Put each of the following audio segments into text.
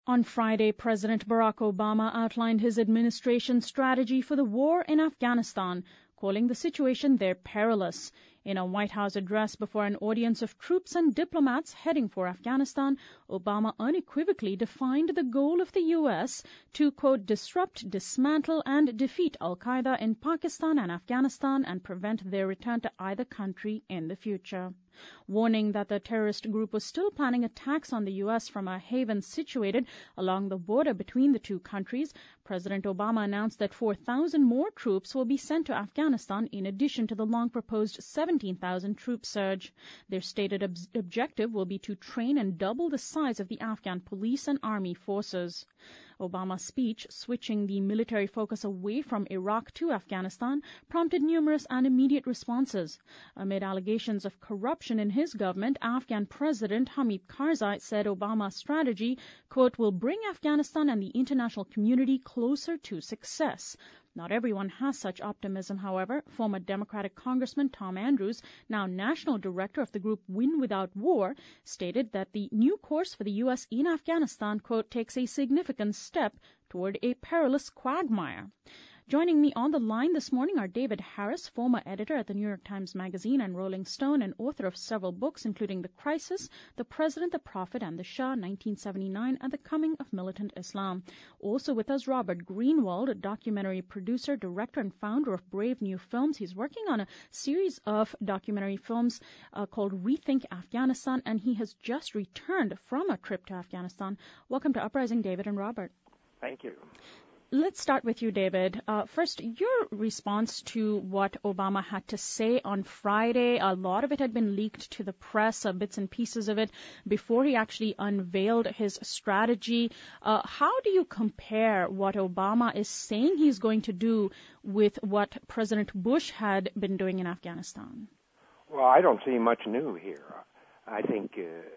On Friday, President Barack Obama outlined his administration's strategy for the war in Afghanistan, calling the situation there perilous. In a White House address before an audience of troops and diplomats heading for Afghanistan, Obama unequivocally defined the goal of the U.S. to, quote, disrupt, dismantle, and defeat al-Qaeda in Pakistan and Afghanistan and prevent their return to either country in the future. Warning that the terrorist group was still planning attacks on the U.S. from a haven situated along the border between the two countries, President Obama announced that 4,000 more troops will be sent to Afghanistan in addition to the long-proposed 17,000 troop surge. Their stated objective will be to train and double the size of the Afghan police and army forces. Obama's speech, switching the military focus away from Iraq to Afghanistan, prompted numerous and immediate responses. Amid allegations of corruption in his government, Afghan President Hamid Karzai said Obama's strategy, quote, will bring Afghanistan and the international community closer to success. Not everyone has such optimism, however. Former Democratic Congressman Tom Andrews, now national director of the group Win Without War, stated that the new course for the U.S. in Afghanistan, quote, takes a significant step toward a perilous quagmire. Joining me on the line this morning are David Harris, former editor at the New York Times Magazine and Rolling Stone and author of several books, including The Crisis, The President, the Prophet, and the Shah, 1979, and The Coming of Militant Islam. Also with us, Robert Greenwald, a documentary producer, director, and founder of Brave New Films. He's working on a series of documentary films called Rethink Afghanistan, and he has just returned from a trip to Afghanistan. Welcome to Uprising, David and Robert. Thank you. Let's start with you, David. First, your response to what Obama had to say on Friday. A lot of it had been leaked to the press, bits and pieces of it, before he actually unveiled his strategy. How do you compare what Obama is saying he's going to do with what President Bush had been doing in Afghanistan? Well, I don't see much new here. I think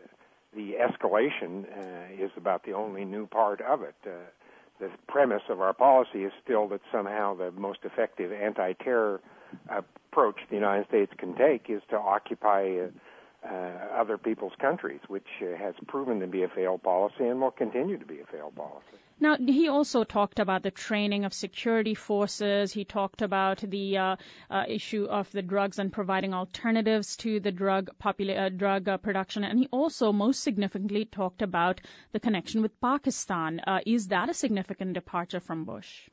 the escalation is about the only new part of it. The premise of our policy is still that somehow the most effective anti-terror approach the United States can take is to occupy other people's countries, which has proven to be a failed policy and will continue to be a failed policy. Now, he also talked about the training of security forces. He talked about the issue of the drugs and providing alternatives to the drug production. And he also, most significantly, talked about the connection with Pakistan. Is that a significant departure from Bush?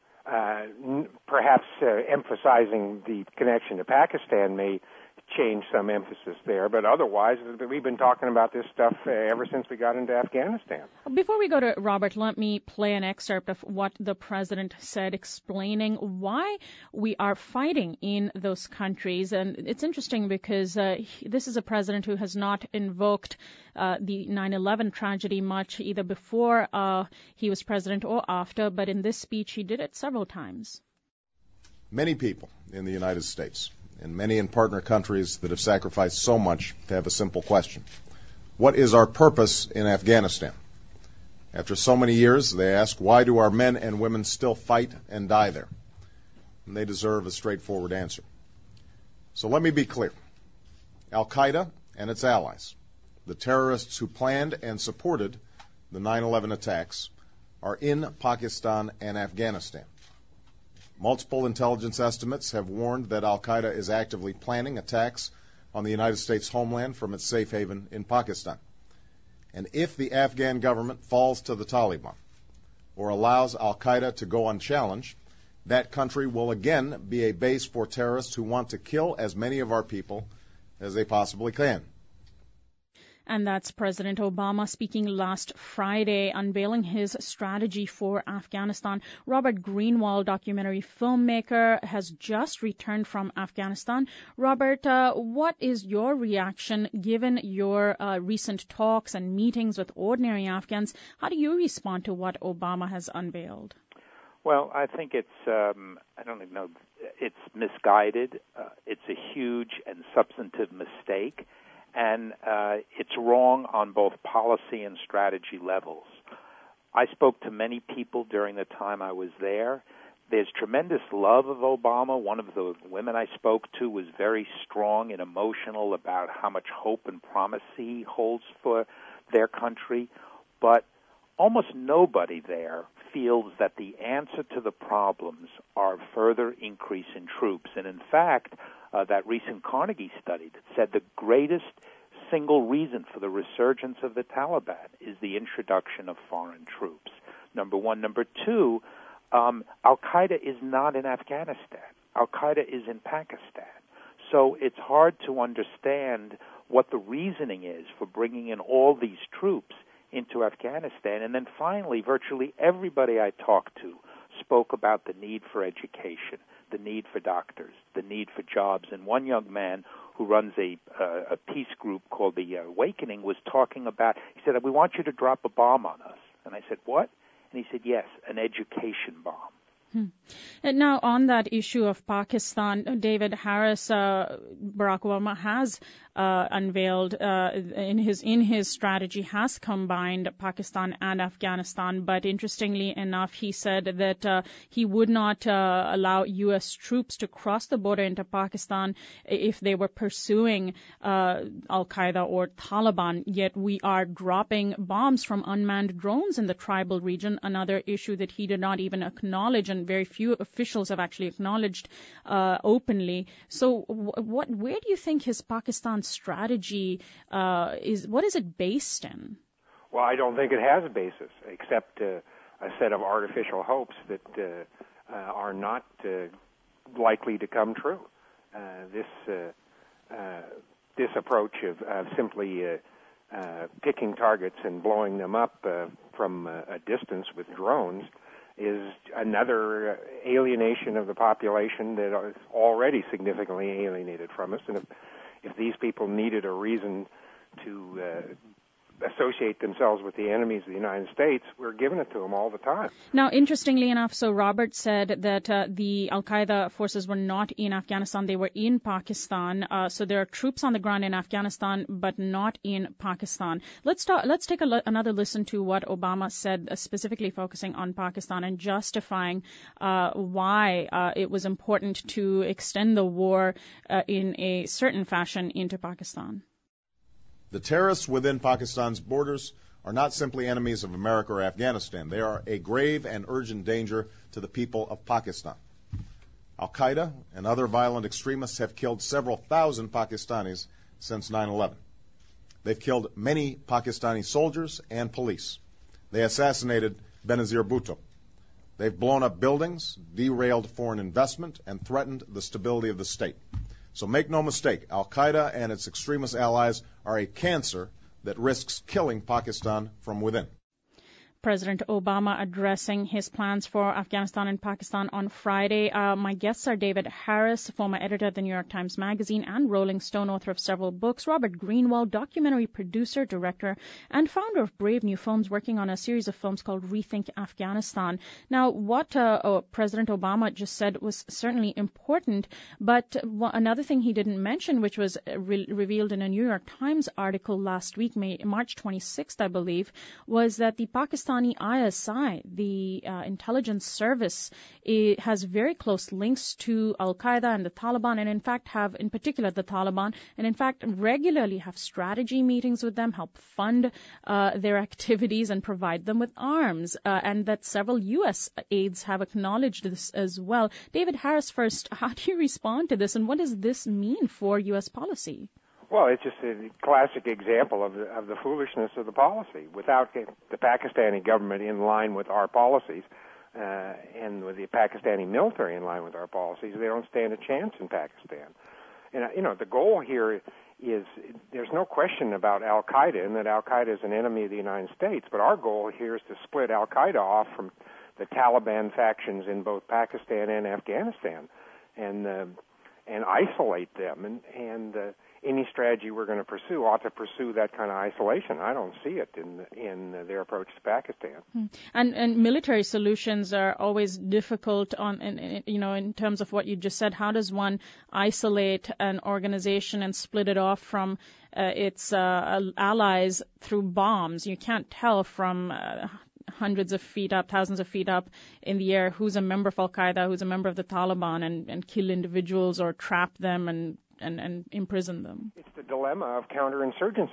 Perhaps emphasizing the connection to Pakistan may change some emphasis there, but otherwise, we've been talking about this stuff ever since we got into Afghanistan. Before we go to Robert, let me play an excerpt of what the president said, explaining why we are fighting in those countries. And it's interesting because this is a president who has not invoked the 9/11 tragedy much, either before he was president or after, but in this speech he did it several times. Many people in the United States and many in partner countries that have sacrificed so much to have a simple question. What is our purpose in Afghanistan? After so many years, they ask, why do our men and women still fight and die there? And they deserve a straightforward answer. So let me be clear. Al-Qaeda and its allies, the terrorists who planned and supported the 9/11 attacks, are in Pakistan and Afghanistan. Multiple intelligence estimates have warned that al-Qaeda is actively planning attacks on the United States homeland from its safe haven in Pakistan. And if the Afghan government falls to the Taliban or allows al-Qaeda to go unchallenged, that country will again be a base for terrorists who want to kill as many of our people as they possibly can. And that's President Obama speaking last Friday, unveiling his strategy for Afghanistan. Robert Greenwald, documentary filmmaker, has just returned from Afghanistan. Robert, what is your reaction given your recent talks and meetings with ordinary Afghans? How do you respond to what Obama has unveiled? Well, I think it's, I don't even know, it's misguided. It's a huge and substantive mistake. And it's wrong on both policy and strategy levels. I spoke to many people during the time I was there. There's tremendous love of Obama. One of the women I spoke to was very strong and emotional about how much hope and promise he holds for their country. But almost nobody there feels that the answer to the problems are further increase in troops. And in fact, that recent Carnegie study that said the greatest single reason for the resurgence of the Taliban is the introduction of foreign troops. Number one. Number two, Al-Qaeda is not in Afghanistan. Al-Qaeda is in Pakistan. So it's hard to understand what the reasoning is for bringing in all these troops into Afghanistan. And then finally, virtually everybody I talked to spoke about the need for education, the need for doctors, the need for jobs. And one young man who runs a peace group called The Awakening was talking about, he said, we want you to drop a bomb on us. And I said, what? And he said, yes, an education bomb. And now, on that issue of Pakistan, David Harris, Barack Obama has unveiled in his strategy, has combined Pakistan and Afghanistan. But interestingly enough, he said that he would not allow U.S. troops to cross the border into Pakistan if they were pursuing Al-Qaeda or Taliban. Yet we are dropping bombs from unmanned drones in the tribal region, another issue that he did not even acknowledge, and very few officials have actually acknowledged openly. So where do you think his Pakistan strategy is? What is it based in? Well, I don't think it has a basis, except a set of artificial hopes that are not likely to come true. This approach of simply picking targets and blowing them up from a distance with drones is another alienation of the population that is already significantly alienated from us. And if these people needed a reason to associate themselves with the enemies of the United States, we're giving it to them all the time. Now, interestingly enough, so Robert said that the Al-Qaeda forces were not in Afghanistan, they were in Pakistan. So there are troops on the ground in Afghanistan, but not in Pakistan. Let's take another listen to what Obama said, specifically focusing on Pakistan and justifying why it was important to extend the war in a certain fashion into Pakistan. The terrorists within Pakistan's borders are not simply enemies of America or Afghanistan. They are a grave and urgent danger to the people of Pakistan. Al-Qaeda and other violent extremists have killed several thousand Pakistanis since 9/11. They've killed many Pakistani soldiers and police. They assassinated Benazir Bhutto. They've blown up buildings, derailed foreign investment, and threatened the stability of the state. So make no mistake, Al-Qaeda and its extremist allies are a cancer that risks killing Pakistan from within. President Obama addressing his plans for Afghanistan and Pakistan on Friday. My guests are David Harris, former editor of the New York Times Magazine and Rolling Stone, author of several books, Robert Greenwald, documentary producer, director, and founder of Brave New Films, working on a series of films called Rethink Afghanistan. Now, what President Obama just said was certainly important, but another thing he didn't mention, which was revealed in a New York Times article last week, March 26th, I believe, was that the Pakistani ISI, the intelligence service, has very close links to Al-Qaeda and the Taliban, and in fact have, in particular, the Taliban, and in fact regularly have strategy meetings with them, help fund their activities and provide them with arms, and that several U.S. aides have acknowledged this as well. David Harris, first, how do you respond to this, and what does this mean for U.S. policy? Well, it's just a classic example of the foolishness of the policy. Without the Pakistani government in line with our policies, and with the Pakistani military in line with our policies, they don't stand a chance in Pakistan. And, the goal here is, there's no question about Al-Qaeda and that Al-Qaeda is an enemy of the United States, but our goal here is to split Al-Qaeda off from the Taliban factions in both Pakistan and Afghanistan and isolate them. And any strategy we're going to pursue ought to pursue that kind of isolation. I don't see it in their approach to Pakistan. And military solutions are always difficult in terms of what you just said. How does one isolate an organization and split it off from its allies through bombs? You can't tell from hundreds of feet up, thousands of feet up in the air who's a member of Al-Qaeda, who's a member of the Taliban, and kill individuals or trap them and imprison them. It's the dilemma of counterinsurgency.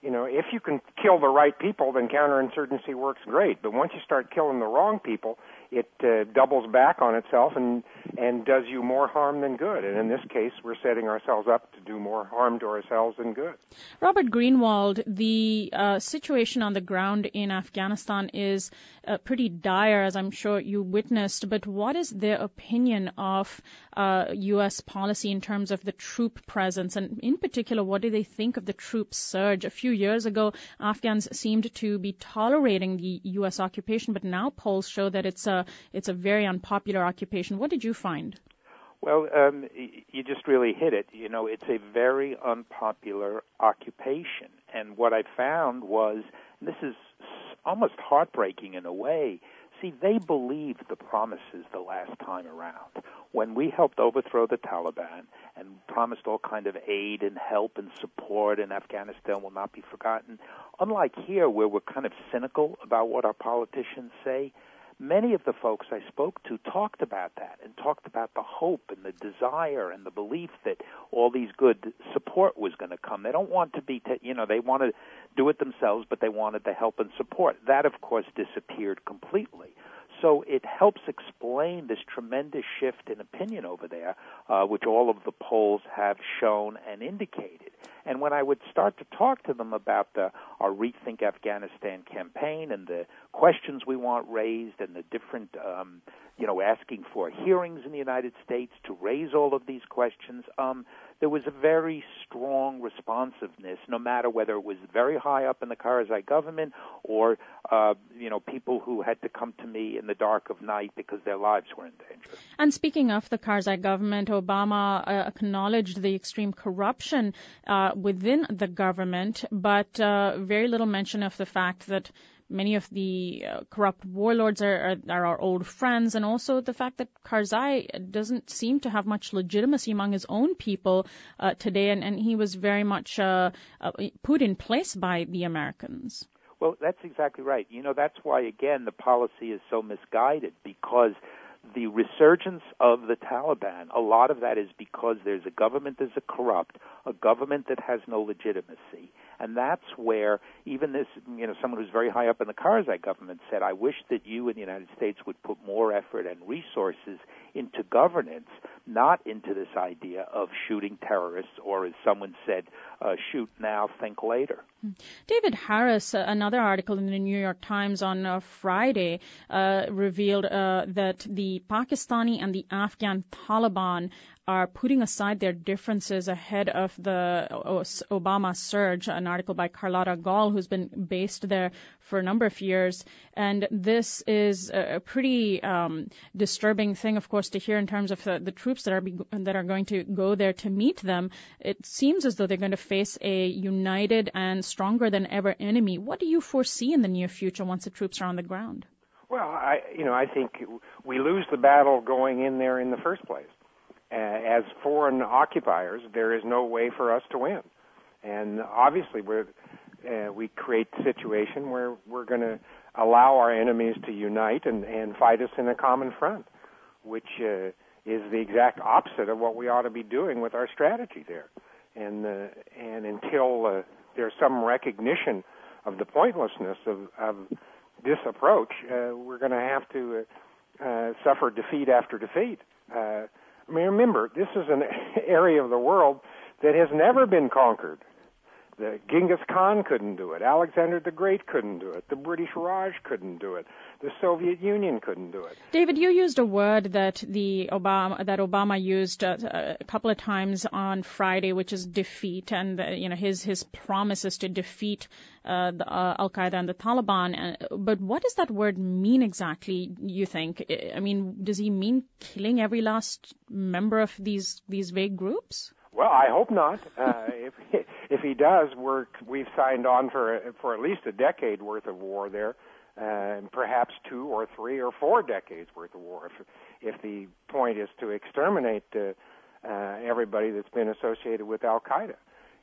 if you can kill the right people, then counterinsurgency works great. But once you start killing the wrong people, it doubles back on itself and does you more harm than good. And in this case, we're setting ourselves up to do more harm to ourselves than good. Robert Greenwald, the situation on the ground in Afghanistan is pretty dire, as I'm sure you witnessed. But what is their opinion of U.S. policy in terms of the troop presence? And in particular, what do they think of the troop surge? A few years ago, Afghans seemed to be tolerating the U.S. occupation, but now polls show that it's a very unpopular occupation. What did you find? Well, you just really hit it. It's a very unpopular occupation. And what I found was, and this is almost heartbreaking in a way, see, they believed the promises the last time around. When we helped overthrow the Taliban and promised all kind of aid and help and support, and Afghanistan will not be forgotten, unlike here where we're kind of cynical about what our politicians say, many of the folks I spoke to talked about that and talked about the hope and the desire and the belief that all these good support was going to come. They don't want to be, they want to do it themselves, but they wanted the help and support. That, of course, disappeared completely. So it helps explain this tremendous shift in opinion over there, which all of the polls have shown and indicated. And when I would start to talk to them about our Rethink Afghanistan campaign and the questions we want raised and the different, asking for hearings in the United States to raise all of these questions, there was a very strong responsiveness, no matter whether it was very high up in the Karzai government or, people who had to come to me in the dark of night because their lives were in danger. And speaking of the Karzai government, Obama acknowledged the extreme corruption within the government, but very little mention of the fact that many of the corrupt warlords are our old friends, and also the fact that Karzai doesn't seem to have much legitimacy among his own people today, and he was very much put in place by the Americans. Well, that's exactly right. That's why, again, the policy is so misguided, because the resurgence of the Taliban, a lot of that is because there's a government that's corrupt, a government that has no legitimacy. And that's where even this, someone who's very high up in the Karzai government said, I wish that you in the United States would put more effort and resources into governance, not into this idea of shooting terrorists, or as someone said, shoot now, think later. David Harris, another article in the New York Times on Friday, revealed that the Pakistani and the Afghan Taliban are putting aside their differences ahead of the Obama surge, an article by Carlotta Gall, who's been based there for a number of years. And this is a pretty disturbing thing, of course, to hear in terms of the troops that are going to go there to meet them. It seems as though they're going to face a united and stronger than ever enemy. What do you foresee in the near future once the troops are on the ground? Well, I think we lose the battle going in there in the first place. As foreign occupiers, there is no way for us to win. And obviously, we create a situation where we're going to allow our enemies to unite and fight us in a common front, which is the exact opposite of what we ought to be doing with our strategy there. And until there's some recognition of the pointlessness of this approach, we're going to have to suffer defeat after defeat. Remember, this is an area of the world that has never been conquered. The Genghis Khan couldn't do it. Alexander the Great couldn't do it. The British Raj couldn't do it. The Soviet Union couldn't do it. David, you used a word that Obama used a couple of times on Friday, which is defeat, and his promises to defeat the Al-Qaeda and the Taliban. But what does that word mean exactly, you think? I mean, does he mean killing every last member of these vague groups? Well, I hope not. If he does, we've signed on for at least a decade worth of war there, and perhaps 2 or 3 or 4 decades worth of war. If the point is to exterminate everybody that's been associated with Al Qaeda,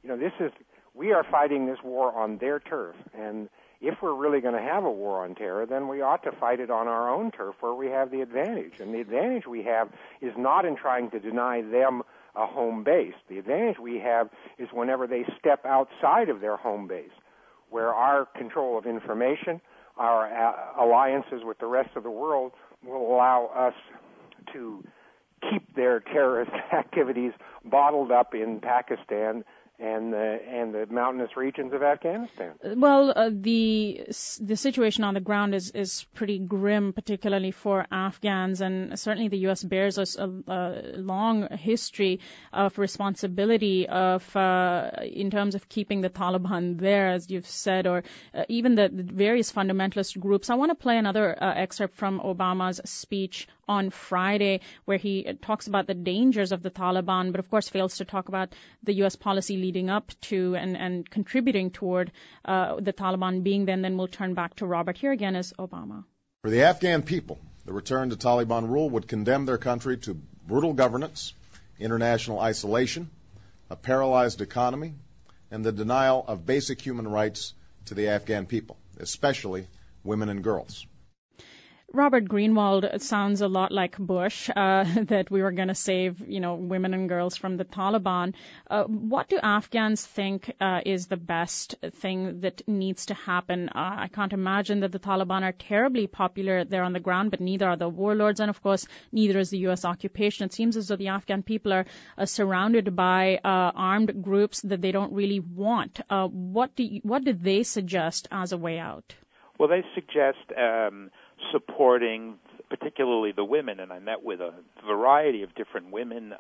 we are fighting this war on their turf, and if we're really going to have a war on terror, then we ought to fight it on our own turf where we have the advantage. And the advantage we have is not in trying to deny them a home base. The advantage we have is whenever they step outside of their home base, where our control of information, our alliances with the rest of the world will allow us to keep their terrorist activities bottled up in Pakistan and the mountainous regions of Afghanistan. Well, the situation on the ground is pretty grim, particularly for Afghans, and certainly the U.S. bears a long history of responsibility in terms of keeping the Taliban there, as you've said, or even the various fundamentalist groups. I want to play another excerpt from Obama's speech on Friday, where he talks about the dangers of the Taliban, but of course fails to talk about the U.S. policy leading up to and contributing toward the Taliban being there. And then we'll turn back to Robert. Here again is Obama. For the Afghan people, the return to Taliban rule would condemn their country to brutal governance, international isolation, a paralyzed economy, and the denial of basic human rights to the Afghan people, especially women and girls. Robert Greenwald sounds a lot like Bush, that we were going to save, women and girls from the Taliban. What do Afghans think is the best thing that needs to happen? I can't imagine that the Taliban are terribly popular there on the ground, but neither are the warlords, and of course, neither is the U.S. occupation. It seems as though the Afghan people are surrounded by armed groups that they don't really want. What do they suggest as a way out? Well, they suggest supporting particularly the women, and I met with a variety of different women,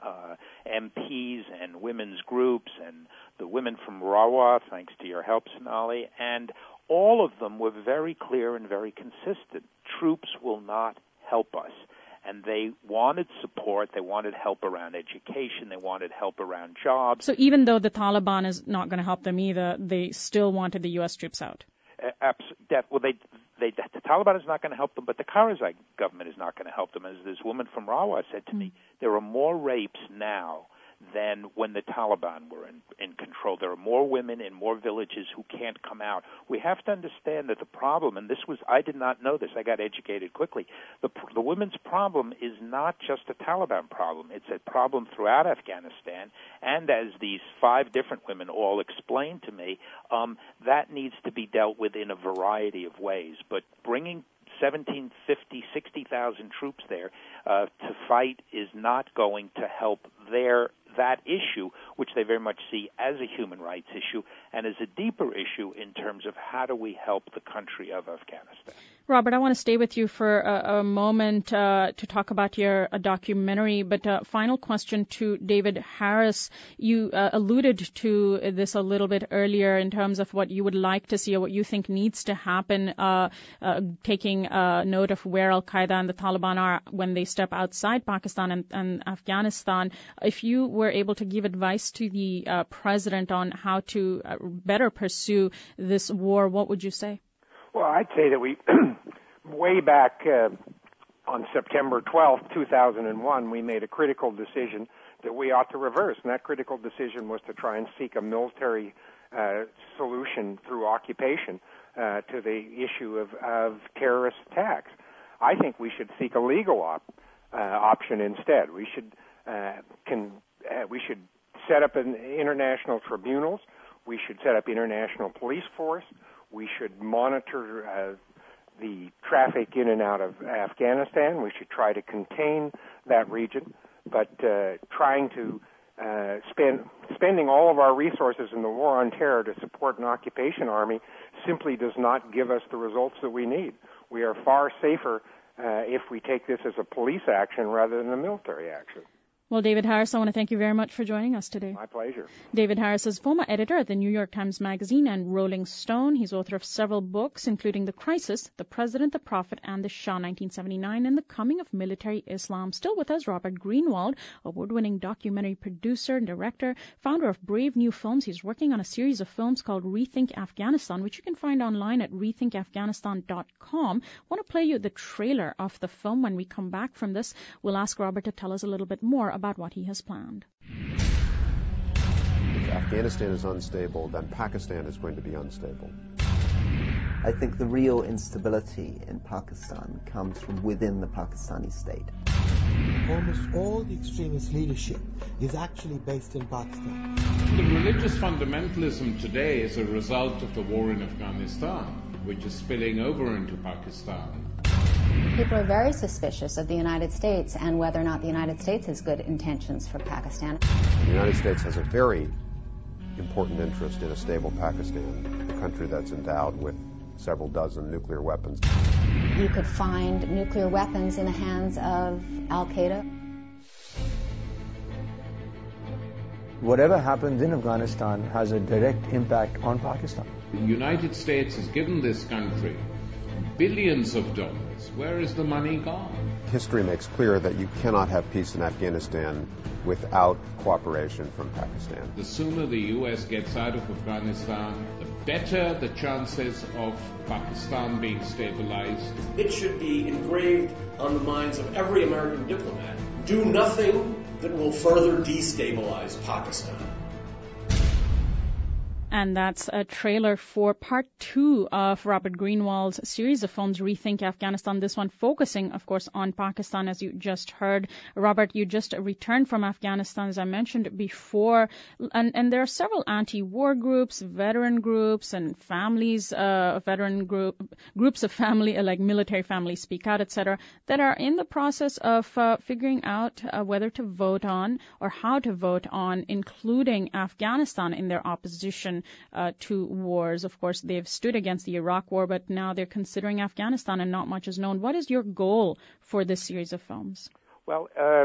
MPs and women's groups, and the women from Rawa, thanks to your help, Sonali, and all of them were very clear and very consistent. Troops will not help us. And they wanted support, they wanted help around education, they wanted help around jobs. So even though the Taliban is not going to help them either, they still wanted the U.S. troops out? Well, the Taliban is not going to help them, but the Karzai government is not going to help them. As this woman from Rawa said to me, there are more rapes now than when the Taliban were in control. There are more women in more villages who can't come out. We have to understand that the problem, and I did not know this, I got educated quickly, the women's problem is not just a Taliban problem. It's a problem throughout Afghanistan, and as these 5 different women all explained to me, that needs to be dealt with in a variety of ways. But bringing 1,750, 60,000 troops there to fight is not going to help that issue, which they very much see as a human rights issue and as a deeper issue in terms of how do we help the country of Afghanistan. Robert, I want to stay with you for a moment to talk about your documentary, but final question to David Harris. You alluded to this a little bit earlier in terms of what you would like to see or what you think needs to happen, taking note of where Al-Qaeda and the Taliban are when they step outside Pakistan and Afghanistan. If you were able to give advice to the president on how to better pursue this war, what would you say? Well, I'd say that we, way back on September 12th, 2001, we made a critical decision that we ought to reverse, and that critical decision was to try and seek a military solution through occupation to the issue of terrorist attacks. I think we should seek a legal option instead. We should set up international tribunals. We should set up international police force. We should monitor the traffic in and out of Afghanistan. We should try to contain that region. But trying to spending all of our resources in the war on terror to support an occupation army simply does not give us the results that we need. We are far safer if we take this as a police action rather than a military action. Well, David Harris, I want to thank you very much for joining us today. My pleasure. David Harris is former editor at the New York Times Magazine and Rolling Stone. He's author of several books, including The Crisis, The President, the Prophet, and the Shah, 1979, and The Coming of Military Islam. Still with us, Robert Greenwald, award-winning documentary producer and director, founder of Brave New Films. He's working on a series of films called Rethink Afghanistan, which you can find online at rethinkafghanistan.com. I want to play you the trailer of the film. When we come back from this, we'll ask Robert to tell us a little bit more about what he has planned. If Afghanistan is unstable, then Pakistan is going to be unstable. I think the real instability in Pakistan comes from within the Pakistani state. Almost all the extremist leadership is actually based in Pakistan. The religious fundamentalism today is a result of the war in Afghanistan, which is spilling over into Pakistan. People are very suspicious of the United States and whether or not the United States has good intentions for Pakistan. The United States has a very important interest in a stable Pakistan, a country that's endowed with several dozen nuclear weapons. You could find nuclear weapons in the hands of Al-Qaeda. Whatever happens in Afghanistan has a direct impact on Pakistan. The United States has given this country billions of dollars. Where is the money gone? History makes clear that you cannot have peace in Afghanistan without cooperation from Pakistan. The sooner the U.S. gets out of Afghanistan, the better the chances of Pakistan being stabilized. It should be engraved on the minds of every American diplomat. Do nothing that will further destabilize Pakistan. And that's a trailer for part 2 of Robert Greenwald's series of films, Rethink Afghanistan. This one focusing, of course, on Pakistan, as you just heard. Robert, you just returned from Afghanistan, as I mentioned before. And there are several anti-war groups, veteran groups, and families, groups of family, like Military Families Speak Out, etc., that are in the process of figuring out whether to vote on or how to vote on including Afghanistan in their opposition to wars. Of course, they've stood against the Iraq War, but now they're considering Afghanistan, and not much is known. What is your goal for this series of films? Well,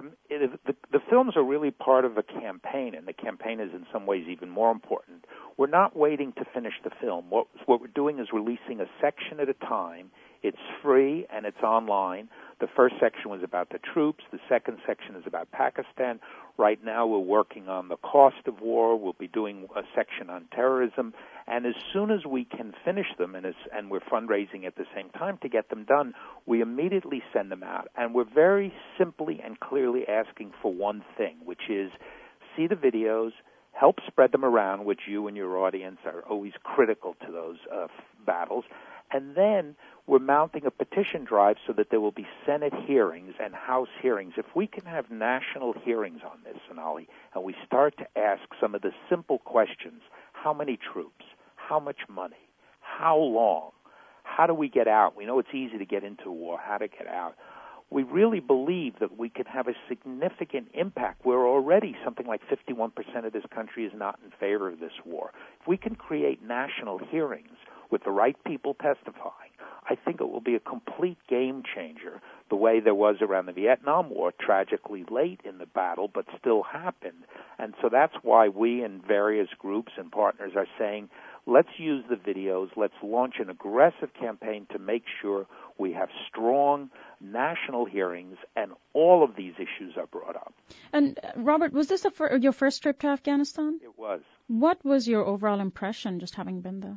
the films are really part of a campaign, and the campaign is in some ways even more important. We're not waiting to finish the film. What we're doing is releasing a section at a time. It's free and it's online. The first section was about the troops. The second section is about Pakistan. Right now we're working on the cost of war. We'll be doing a section on terrorism. And as soon as we can finish them, and we're fundraising at the same time to get them done, we immediately send them out. And we're very simply and clearly asking for one thing, which is see the videos, help spread them around, which you and your audience are always critical to those battles. And then we're mounting a petition drive so that there will be Senate hearings and House hearings. If we can have national hearings on this, Sonali, and we start to ask some of the simple questions, how many troops, how much money, how long, how do we get out? We know it's easy to get into war, how to get out. We really believe that we can have a significant impact. We're already something like 51% of this country is not in favor of this war. If we can create national hearings with the right people testifying, I think it will be a complete game changer, the way there was around the Vietnam War, tragically late in the battle, but still happened. And so that's why we and various groups and partners are saying, let's use the videos, let's launch an aggressive campaign to make sure we have strong national hearings and all of these issues are brought up. And Robert, was this your first trip to Afghanistan? It was. What was your overall impression just having been there?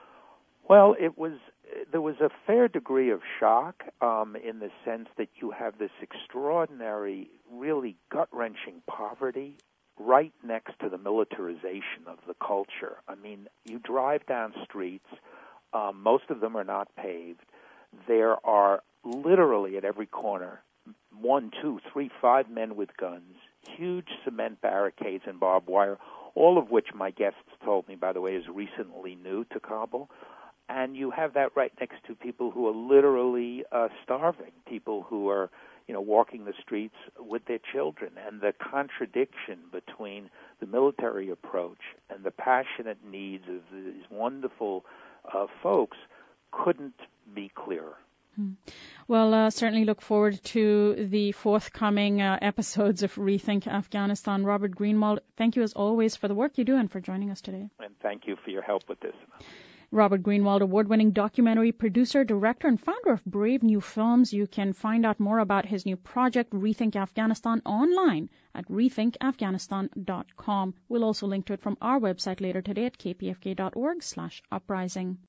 Well, there was a fair degree of shock in the sense that you have this extraordinary, really gut-wrenching poverty right next to the militarization of the culture. I mean, you drive down streets, most of them are not paved. There are literally at every corner 1, 2, 3, 5 men with guns, huge cement barricades and barbed wire, all of which my guests told me, by the way, is recently new to Kabul. And you have that right next to people who are literally starving, people who are, walking the streets with their children. And the contradiction between the military approach and the passionate needs of these wonderful folks couldn't be clearer. Well, certainly look forward to the forthcoming episodes of Rethink Afghanistan. Robert Greenwald, thank you as always for the work you do and for joining us today. And thank you for your help with this. Robert Greenwald, award-winning documentary producer, director, and founder of Brave New Films. You can find out more about his new project, Rethink Afghanistan, online at rethinkafghanistan.com. We'll also link to it from our website later today at kpfk.org/uprising.